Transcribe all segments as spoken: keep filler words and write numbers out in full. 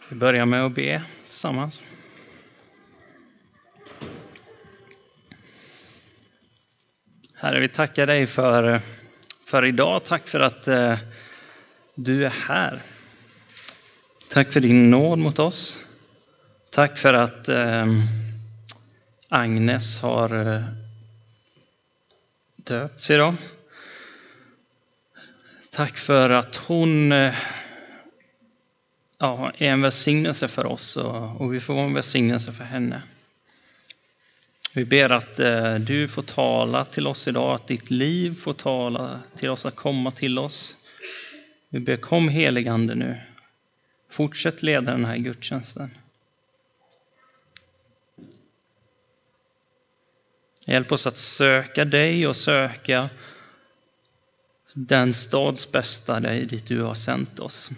Vi börjar med att be tillsammans. Herre, vi tackar dig för, för idag. Tack för att eh, du är här. Tack för din nåd mot oss. Tack för att eh, Agnes har eh, döpts idag. Tack för att hon eh, ja, är en välsignelse för oss och, och vi får vara en välsignelse för henne. Vi ber att eh, du får tala till oss idag, att ditt liv får tala till oss, att komma till oss. Vi ber, kom heligande nu. Fortsätt leda den här gudstjänsten. Hjälp oss att söka dig och söka den stads bästa dig dit du har sänt oss.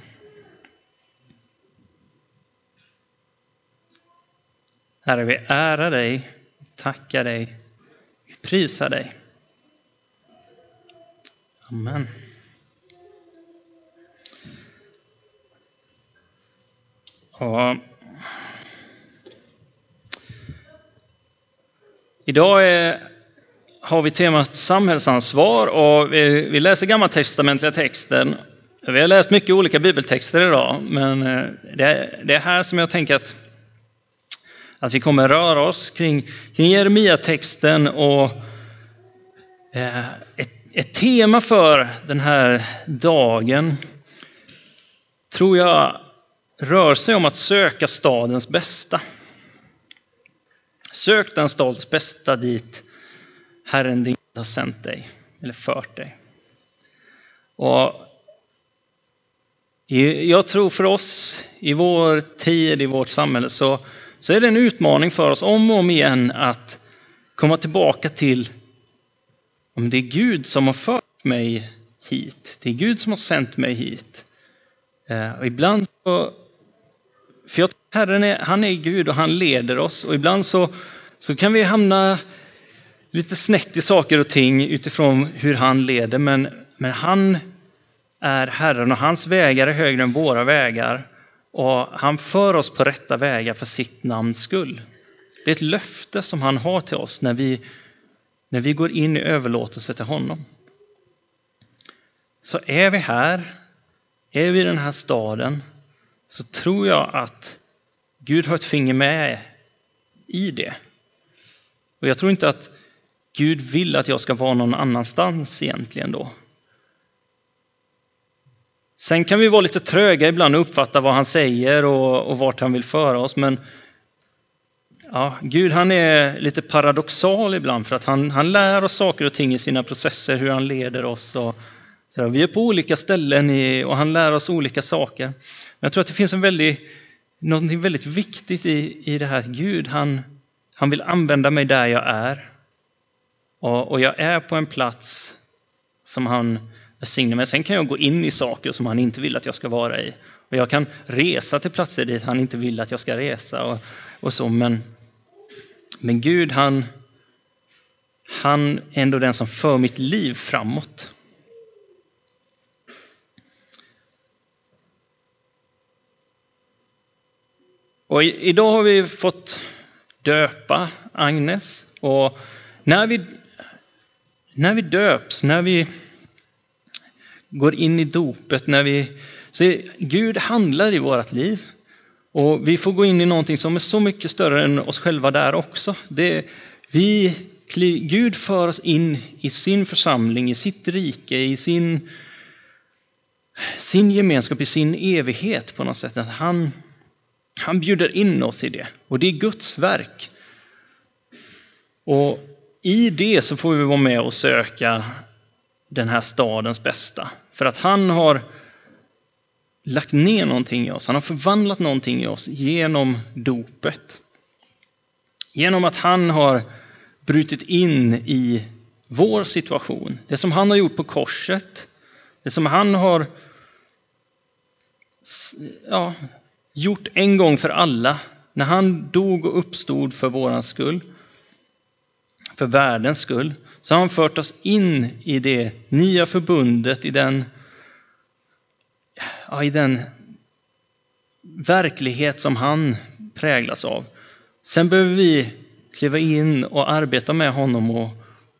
Herre, vi ärar dig, tackar dig, vi prisar dig. Amen. Och idag är, har vi temat samhällsansvar och vi, vi läser gammaltestamentliga texten. Vi har läst mycket olika bibeltexter idag, men det, det är här som jag tänker att Att vi kommer röra oss kring, kring Jeremia-texten och eh, ett, ett tema för den här dagen tror jag rör sig om att söka stadens bästa. Sök den stads bästa dit Herren din har sänt dig eller fört dig. Och jag tror för oss i vår tid, i vårt samhälle så Så är det en utmaning för oss om och om igen att komma tillbaka till om det är Gud som har fört mig hit. Det är Gud som har sänt mig hit. Eh, och ibland så, för jag tror Herren är, han är Gud och han leder oss. Och ibland så, så kan vi hamna lite snett i saker och ting utifrån hur han leder. Men, men han är Herren och hans vägar är högre än våra vägar. Och han för oss på rätta vägar för sitt namns skull. Det är ett löfte som han har till oss när vi, när vi går in i överlåtelse till honom. Så är vi här, är vi i den här staden, så tror jag att Gud har ett finger med i det. Och jag tror inte att Gud vill att jag ska vara någon annanstans egentligen då. Sen kan vi vara lite tröga ibland och uppfatta vad han säger och, och vart han vill föra oss. Men ja, Gud han är lite paradoxal ibland för att han, han lär oss saker och ting i sina processer, hur han leder oss. Och, så vi är på olika ställen i, och han lär oss olika saker. Men jag tror att det finns en väldigt, något väldigt viktigt i, i det här. Gud han, han vill använda mig där jag är. Och, och jag är på en plats som han välsignar mig. Sen kan jag gå in i saker som han inte vill att jag ska vara i. Och jag kan resa till platser dit han inte vill att jag ska resa. Och, och så. Men, men Gud han, han är ändå den som för mitt liv framåt. Och i, idag har vi fått döpa Agnes. Och när vi, när vi döps, när vi går in i dopet, när vi så är, Gud handlar i vårt liv och vi får gå in i någonting som är så mycket större än oss själva där också. Det, vi, Gud för oss in i sin församling, i sitt rike, i sin, sin gemenskap, i sin evighet på något sätt. Att han, han bjuder in oss i det och det är Guds verk. Och i det så får vi vara med och söka den här stadens bästa. För att han har lagt ner någonting i oss. Han har förvandlat någonting i oss genom dopet. Genom att han har brutit in i vår situation. Det som han har gjort på korset. Det som han har ja, gjort en gång för alla. När han dog och uppstod för våran skull. För världens skull. Så har han fört oss in i det nya förbundet, i den, ja, i den verklighet som han präglas av. Sen behöver vi kliva in och arbeta med honom och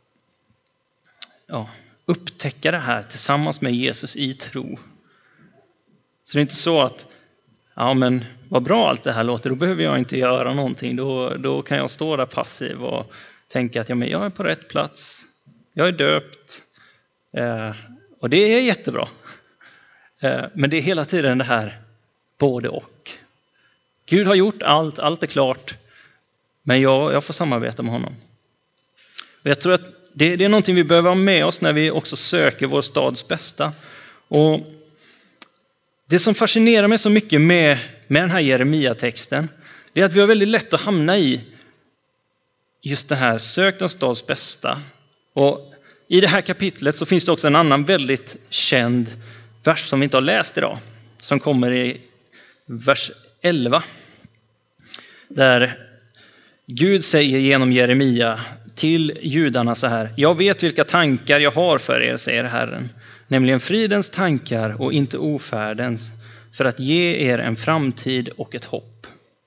ja, upptäcka det här tillsammans med Jesus i tro. Så det är inte så att ja, men vad bra allt det här låter, då behöver jag inte göra någonting. Då, då kan jag stå där passiv och tänka att ja, men jag är på rätt plats. Jag är döpt. Eh, och det är jättebra. Eh, men det är hela tiden det här både och. Gud har gjort allt, allt är klart. Men jag, jag får samarbeta med honom. Och jag tror att det, det är någonting vi behöver ha med oss när vi också söker vår stads bästa. Och det som fascinerar mig så mycket med, med den här Jeremia-texten, det är att vi har väldigt lätt att hamna i just det här, sök den stads bästa. Och i det här kapitlet så finns det också en annan väldigt känd vers som vi inte har läst idag. Som kommer i vers elva. Där Gud säger genom Jeremia till judarna så här: jag vet vilka tankar jag har för er, säger Herren. Nämligen fridens tankar och inte ofärdens, för att ge er en framtid och ett hopp.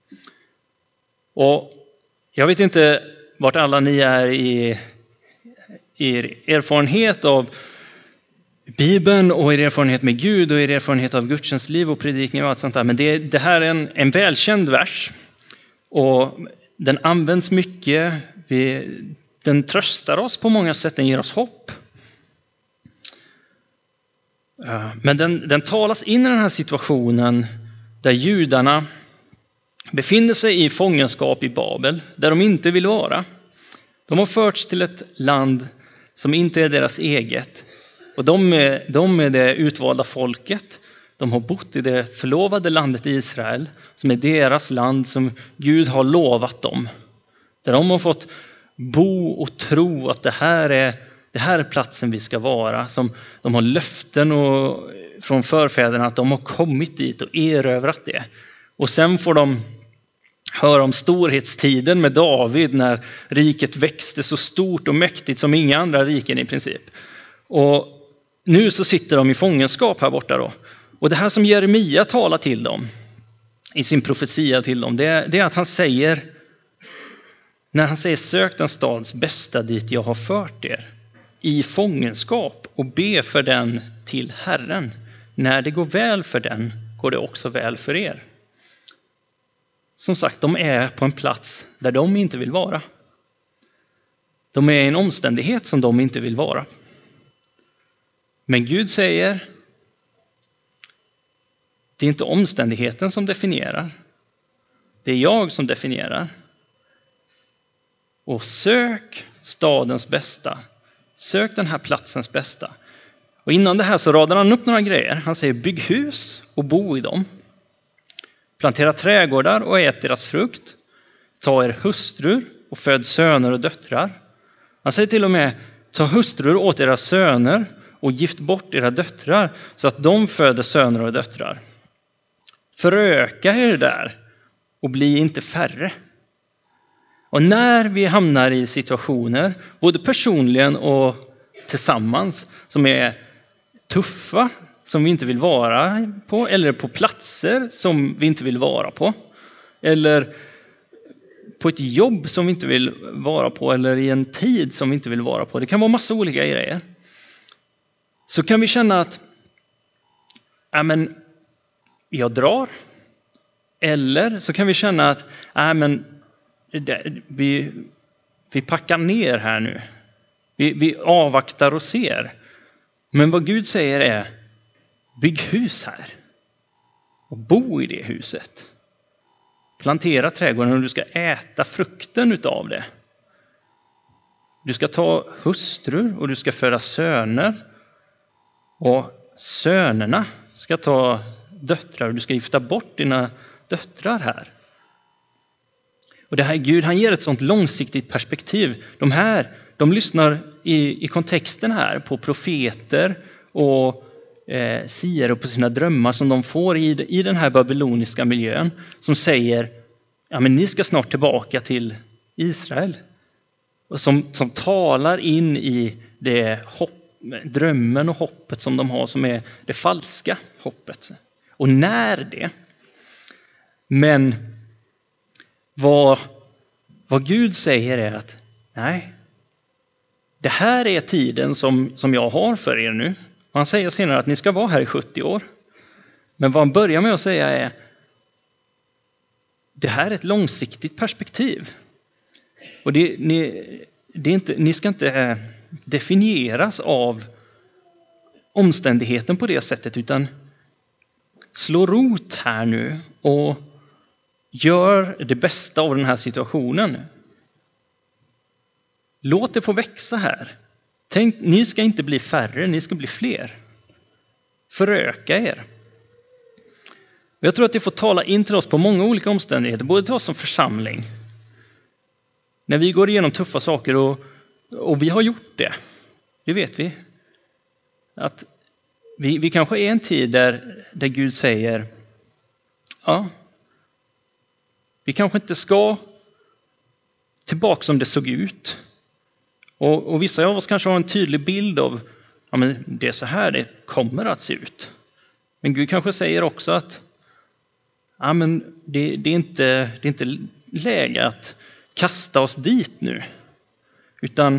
Och jag vet inte vart alla ni är i er erfarenhet av Bibeln och er erfarenhet med Gud och er erfarenhet av gudstjänstliv och predikning och allt sånt där. Men det, det här är en, en välkänd vers och den används mycket. Vi, den tröstar oss på många sätt, den ger oss hopp. Men den, den talas in i den här situationen där judarna befinner sig i fångenskap i Babel, där de inte vill vara. De har förts till ett land som inte är deras eget. Och de är, de är det utvalda folket. De har bott i det förlovade landet Israel, som är deras land som Gud har lovat dem. Där de har fått bo och tro att det här är, det här är platsen vi ska vara. Som de har löften och, från förfäderna att de har kommit dit och erövrat det. Och sen får de höra om storhetstiden med David när riket växte så stort och mäktigt som inga andra riken i princip. Och nu så sitter de i fångenskap här borta då. Och det här som Jeremia talar till dem i sin profetia till dem, det är, det är att han säger, när han säger sök den stads bästa dit jag har fört er i fångenskap och be för den till Herren. När det går väl för den går det också väl för er. Som sagt, de är på en plats där de inte vill vara. De är i en omständighet som de inte vill vara. Men Gud säger, det är inte omständigheten som definierar. Det är jag som definierar. Och sök stadens bästa. Sök den här platsens bästa. Och innan det här så radar han upp några grejer. Han säger bygg hus och bo i dem. Plantera trädgårdar och ät deras frukt. Ta er hustrur och föd söner och döttrar. Han säger till och med, ta hustrur åt era söner och gift bort era döttrar så att de föder söner och döttrar. Föröka er där och bli inte färre. Och när vi hamnar i situationer, både personligen och tillsammans, som är tuffa, som vi inte vill vara på, eller på platser som vi inte vill vara på, eller på ett jobb som vi inte vill vara på, eller i en tid som vi inte vill vara på. Det kan vara massa olika grejer. Så kan vi känna att ja, men jag drar. Eller så kan vi känna att ja, men det, vi, vi packar ner här nu. Vi, vi avvaktar och ser. Men vad Gud säger är, bygg hus här. Och bo i det huset. Plantera trädgården och du ska äta frukten utav det. Du ska ta hustrur och du ska föda söner. Och sönerna ska ta döttrar och du ska gifta bort dina döttrar här. Och det här Gud, han ger ett sånt långsiktigt perspektiv. De här, de lyssnar i, i kontexten här på profeter och eh, siare på sina drömmar som de får i, i den här babyloniska miljön. Som säger, ja men ni ska snart tillbaka till Israel. Och som, som talar in i det hopp, drömmen och hoppet som de har, som är det falska hoppet. Och när det, Men vad, vad Gud säger är att nej, det här är tiden som, som jag har för er nu. Och han säger senare att ni ska vara här i sjuttio år. Men vad han börjar med att säga är det här är ett långsiktigt perspektiv. Och det, ni, det är inte, ni ska inte definieras av omständigheten på det sättet, utan slå rot här nu och gör det bästa av den här situationen. Låt det få växa här. Tänk, ni ska inte bli färre, ni ska bli fler. Föröka er. Jag tror att det får tala in till oss på många olika omständigheter, både till oss som församling. När vi går igenom tuffa saker, och, och vi har gjort det, det vet vi. Att vi, vi kanske är en tid där, där Gud säger, ja, vi kanske inte ska tillbaka som det såg ut. Och, och vissa av oss kanske har en tydlig bild av, ja, men det är så här det kommer att se ut. Men Gud kanske säger också att ja, men det, det, är inte, det är inte läge att kasta oss dit nu. Utan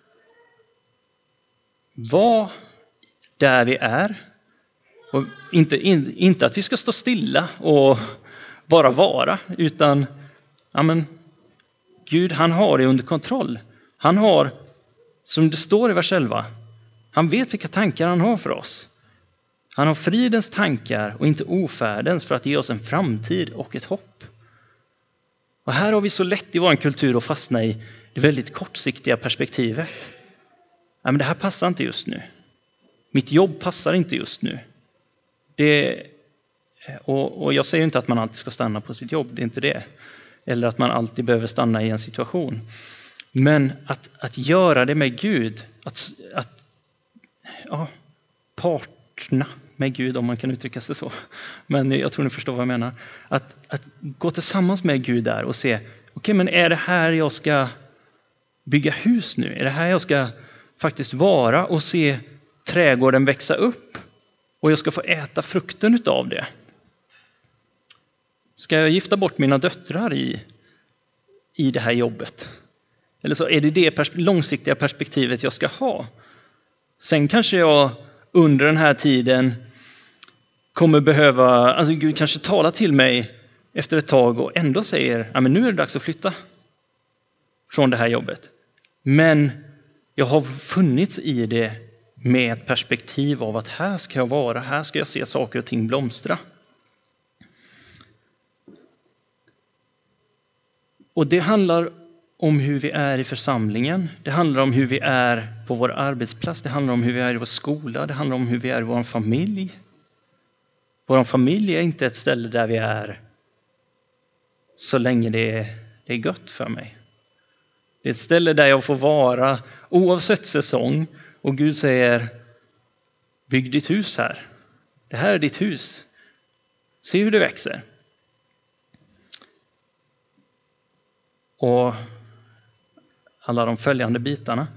var där vi är. Och inte, in, inte att vi ska stå stilla och bara vara. Utan ja, men Gud, han har det under kontroll. Han har, som det står i vers elva, han vet vilka tankar han har för oss. Han har fridens tankar och inte ofärdens, för att ge oss en framtid och ett hopp. Och här har vi så lätt i vår kultur att fastna i det väldigt kortsiktiga perspektivet. Ja, men det här passar inte just nu. Mitt jobb passar inte just nu. Det, och, och jag säger inte att man alltid ska stanna på sitt jobb, det är inte det. Eller att man alltid behöver stanna i en situation. Men att, att göra det med Gud, att, att ja, partna med Gud, om man kan uttrycka sig så. Men jag tror ni förstår vad jag menar. Att, att gå tillsammans med Gud där och se, okej, okay, men är det här jag ska bygga hus nu? Är det här jag ska faktiskt vara och se trädgården växa upp? Och jag ska få äta frukten utav det. Ska jag gifta bort mina döttrar i, i det här jobbet? Eller så är det det pers- långsiktiga perspektivet jag ska ha. Sen kanske jag under den här tiden kommer behöva, alltså Gud kanske talar till mig efter ett tag och ändå säger, ja men nu är det dags att flytta från det här jobbet. Men jag har funnits i det med ett perspektiv av att här ska jag vara, här ska jag se saker och ting blomstra. Och det handlar om hur vi är i församlingen. Det handlar om hur vi är på vår arbetsplats. Det handlar om hur vi är i vår skola. Det handlar om hur vi är i vår familj. Vår familj är inte ett ställe där vi är så länge det är, det är gött för mig. Det är ett ställe där jag får vara oavsett säsong. Och Gud säger, bygg ditt hus här. Det här är ditt hus. Se hur det växer. Och alla de följande bitarna.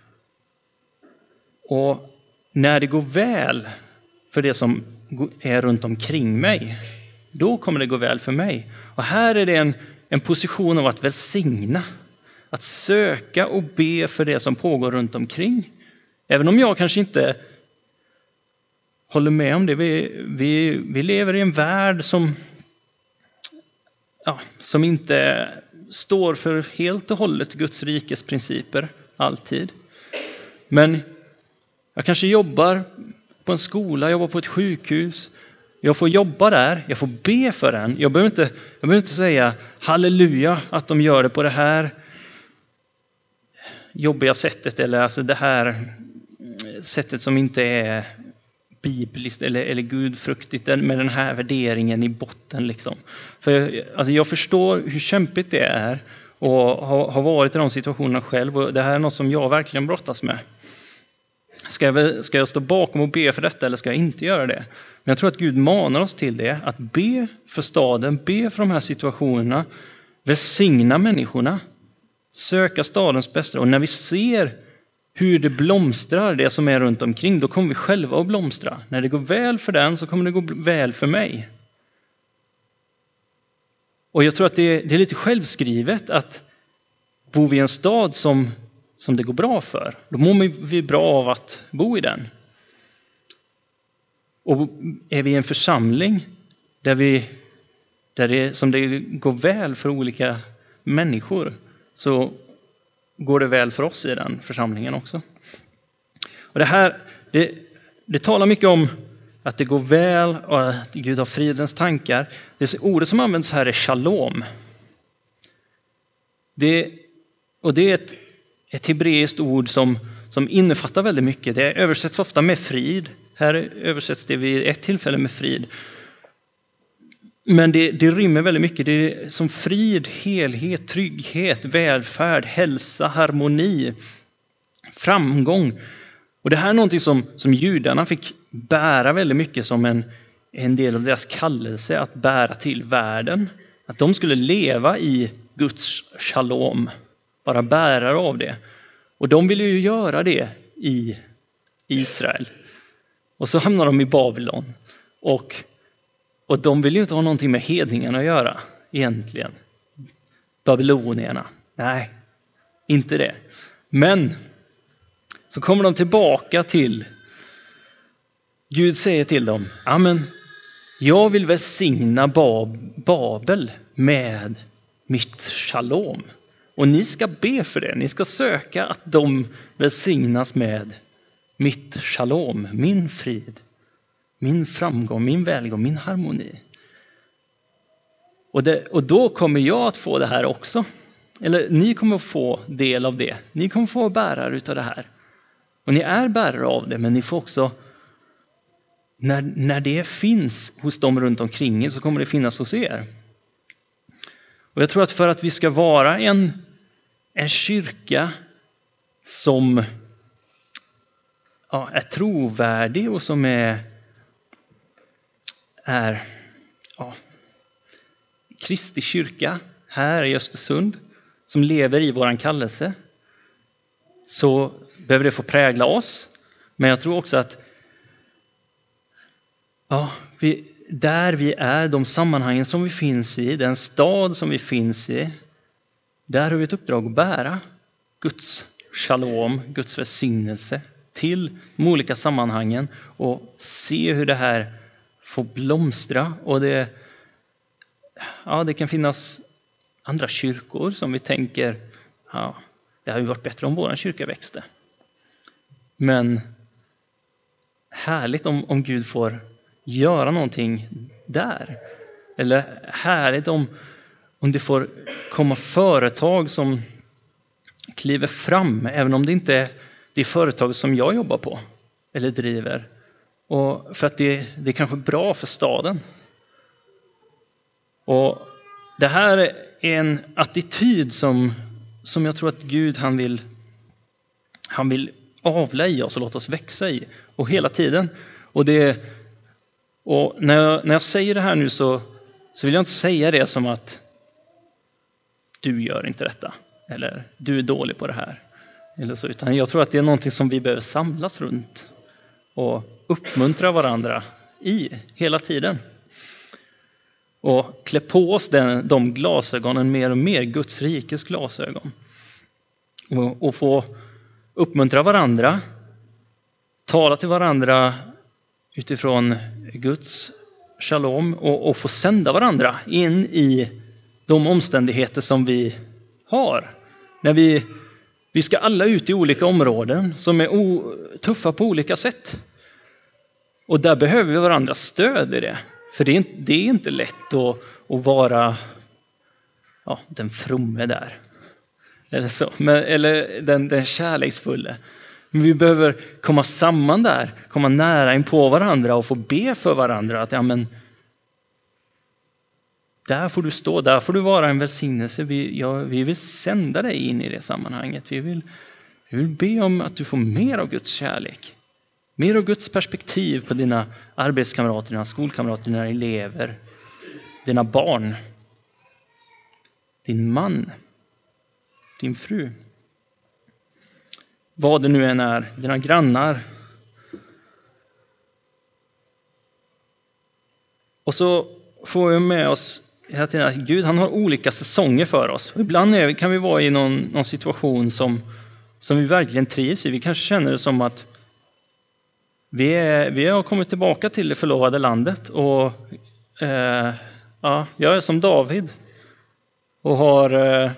Och när det går väl för det som är runt omkring mig, då kommer det gå väl för mig. Och här är det en, en position av att välsigna. Att söka och be för det som pågår runt omkring. Även om jag kanske inte håller med om det. Vi, vi, vi lever i en värld som, ja, som inte står för helt och hållet Guds rikes principer alltid. Men jag kanske jobbar på en skola, jobbar på ett sjukhus. Jag får jobba där, jag får be för den. Jag behöver inte, jag behöver inte säga halleluja att de gör det på det här jobbiga sättet, eller alltså det här sättet som inte är bibliskt eller, eller gudfruktigt med den här värderingen i botten. Liksom. För alltså, jag förstår hur kämpigt det är och har, har varit i de situationerna själv, och det här är något som jag verkligen brottas med. Ska jag, ska jag stå bakom och be för detta, eller ska jag inte göra det? Men jag tror att Gud manar oss till det, att be för staden, be för de här situationerna, välsigna människorna, söka stadens bästa. Och när vi ser hur det blomstrar, det som är runt omkring, då kommer vi själva att blomstra. När det går väl för den så kommer det gå väl för mig. Och jag tror att det, det är lite självskrivet att bo vi i en stad som, som det går bra för, då mår vi bra av att bo i den. Och är vi i en församling där, vi, där det, som det går väl för olika människor, så går det väl för oss i den församlingen också. Och det här, det, det talar mycket om att det går väl och att Gud har fridens tankar. Det ordet som används här är shalom. Det, och det är ett, ett hebreiskt ord som, som innefattar väldigt mycket. Det översätts ofta med frid. Här översätts det vid ett tillfälle med frid. Men det, det rymmer väldigt mycket. Det är som frid, helhet, trygghet, välfärd, hälsa, harmoni, framgång. Och det här är någonting som, som judarna fick bära väldigt mycket som en, en del av deras kallelse att bära till världen. Att de skulle leva i Guds shalom, vara bärare av det. Och de ville ju göra det i Israel. Och så hamnar de i Babylon. Och, och de vill ju inte ha någonting med hedningarna att göra egentligen. Babylonierna. Nej, inte det. Men så kommer de tillbaka till, Gud säger till dem, amen, jag vill välsigna Babel med mitt shalom. Och ni ska be för det, ni ska söka att de välsignas med mitt shalom, min frid, min framgång, min välgång, min harmoni. Och, det, och då kommer jag att få det här också. Eller ni kommer att få del av det. Ni kommer att få bärare utav det här. Och ni är bärare av det, men ni får också, när, när det finns hos dem runt omkring er, så kommer det finnas hos er. Och jag tror att för att vi ska vara en, en kyrka som ja, är trovärdig och som är, är ja, Kristi kyrka här i Östersund, som lever i våran kallelse, så behöver det få prägla oss. Men jag tror också att ja, vi, där vi är, de sammanhangen som vi finns i, den stad som vi finns i, där har vi ett uppdrag att bära Guds shalom, Guds välsignelse till de olika sammanhangen och se hur det här får blomstra. Och det, ja, det kan finnas andra kyrkor som vi tänker, ja, det hade ju varit bättre om våran kyrka växte. Men härligt om, om Gud får göra någonting där. Eller härligt om, om det får komma företag som kliver fram, även om det inte är det företag som jag jobbar på eller driver. Och för att det, det är kanske bra för staden. Och det här är en attityd som, som jag tror att Gud han vill, han vill avla i oss och låta oss växa i. Och hela tiden. Och, det, och när, jag, när jag säger det här nu så, så vill jag inte säga det som att du gör inte detta. Eller du är dålig på det här. Eller så, utan jag tror att det är någonting som vi behöver samlas runt. Och uppmuntra varandra i hela tiden. Och klä på oss den, de glasögonen mer och mer, Guds rikes glasögon. Och, och få uppmuntra varandra, tala till varandra utifrån Guds shalom och, och få sända varandra in i de omständigheter som vi har. När vi, vi ska alla ut i olika områden som är o, tuffa på olika sätt. Och där behöver vi varandras stöd i det. För det är inte, det är inte lätt att, att vara ja, den fromme där. Eller, så. Men, eller den, den kärleksfulla. Men vi behöver komma samman där. Komma nära in på varandra och få be för varandra. Att ja, men, där får du stå, där får du vara en välsignelse. Vi, ja, vi vill sända dig in i det sammanhanget. Vi vill, vi vill be om att du får mer av Guds kärlek. Mer av Guds perspektiv på dina arbetskamrater, dina skolkamrater, dina elever, dina barn, din man, din fru. Vad det nu än är, dina grannar. Och så får vi med oss hela tiden att Gud han har olika säsonger för oss. Och ibland är, kan vi vara i någon, någon situation som, som vi verkligen trivs i. Vi kanske känner det som att vi, är, vi har kommit tillbaka till det förlovade landet. Och eh, ja, jag är som David och har eh,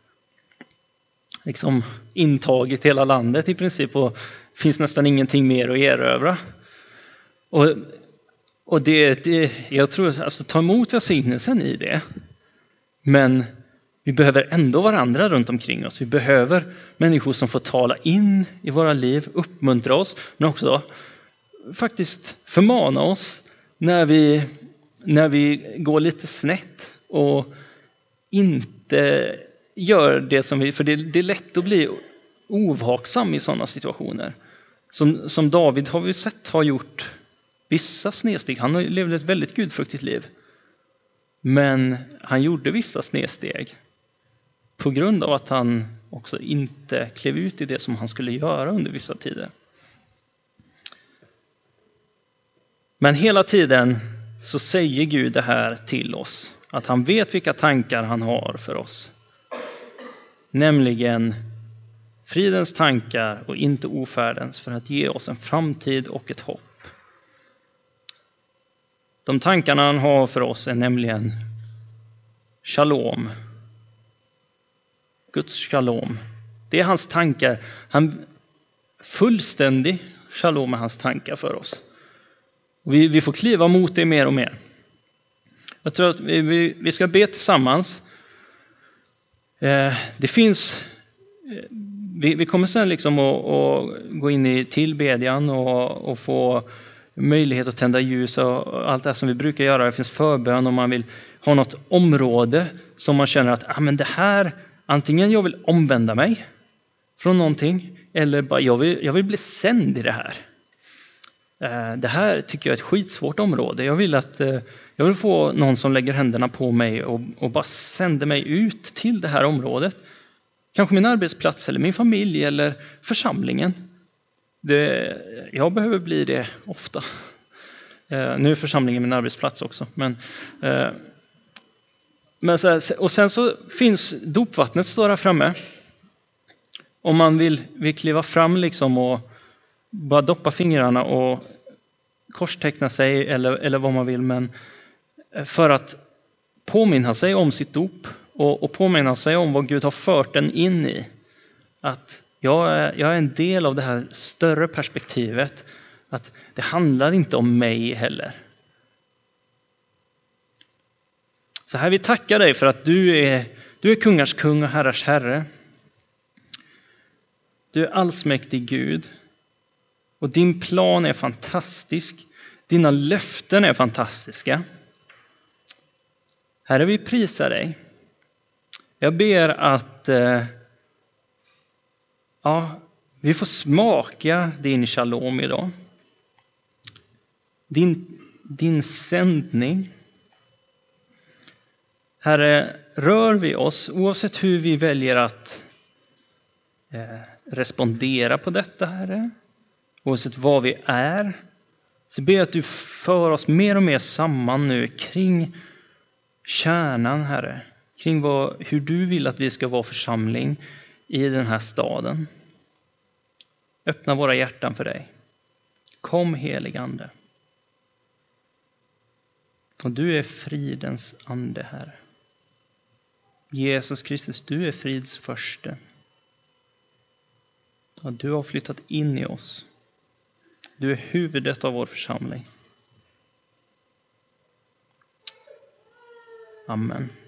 liksom intagit hela landet i princip. Och finns nästan ingenting mer att erövra. Och Och det, det, jag tror alltså ta emot välsignelsen i det. Men vi behöver ändå varandra runt omkring oss. Vi behöver människor som får tala in i våra liv, uppmuntra oss. Men också då, faktiskt förmana oss när vi, när vi går lite snett. Och inte gör det som vi... För det, det är lätt att bli ovaksam i sådana situationer. Som, som David har vi sett har gjort... Vissa snedsteg. Han levde ett väldigt gudfruktigt liv. Men han gjorde vissa snedsteg. På grund av att han också inte klev ut i det som han skulle göra under vissa tider. Men hela tiden så säger Gud det här till oss. Att han vet vilka tankar han har för oss. Nämligen fridens tankar och inte ofärdens. För att ge oss en framtid och ett hopp. De tankarna han har för oss är nämligen shalom. Guds shalom. Det är hans tankar. Han fullständig shalom är hans tankar för oss. Vi, vi får kliva mot det mer och mer. Jag tror att vi, vi, vi ska be tillsammans. Eh, det finns... Eh, vi, vi kommer sen liksom att, att gå in i tillbedjan och, och få... möjlighet att tända ljus och allt det som vi brukar göra. Det finns förbön om man vill ha något område som man känner att ah, men det här, antingen jag vill omvända mig från någonting eller bara jag vill, jag vill bli sänd i det här. Eh, det här tycker jag är ett skitsvårt område. Jag vill att eh, jag vill få någon som lägger händerna på mig och, och bara sänder mig ut till det här området. Kanske min arbetsplats eller min familj eller församlingen. Det, jag behöver bli det ofta. Eh, nu är församlingen min arbetsplats också. Men, eh, men så här, och sen så finns dopvattnet står där framme. Om man vill, vill kliva fram liksom och bara doppa fingrarna och korsteckna sig eller, eller vad man vill. Men för att påminna sig om sitt dop och, och påminna sig om vad Gud har fört den in i. Att Jag är, jag är en del av det här större perspektivet. Att det handlar inte om mig heller. Så här vi tackar dig för att du är, du är kungars kung och herrars herre. Du är allsmäktig Gud. Och din plan är fantastisk. Dina löften är fantastiska. Herre, vi prisar dig. Jag ber att... Eh, Ja, vi får smaka din shalom idag. Din, din sändning. Herre, rör vi oss oavsett hur vi väljer att eh, respondera på detta, Herre. Oavsett vad vi är. Så ber jag att du för oss mer och mer samman nu kring kärnan, Herre. Kring vad, hur du vill att vi ska vara församling i den här staden. Öppna våra hjärtan för dig. Kom, helig ande. Och du är fridens ande, Herre. Jesus Kristus, du är frids förste. Och du har flyttat in i oss. Du är huvudet av vår församling. Amen.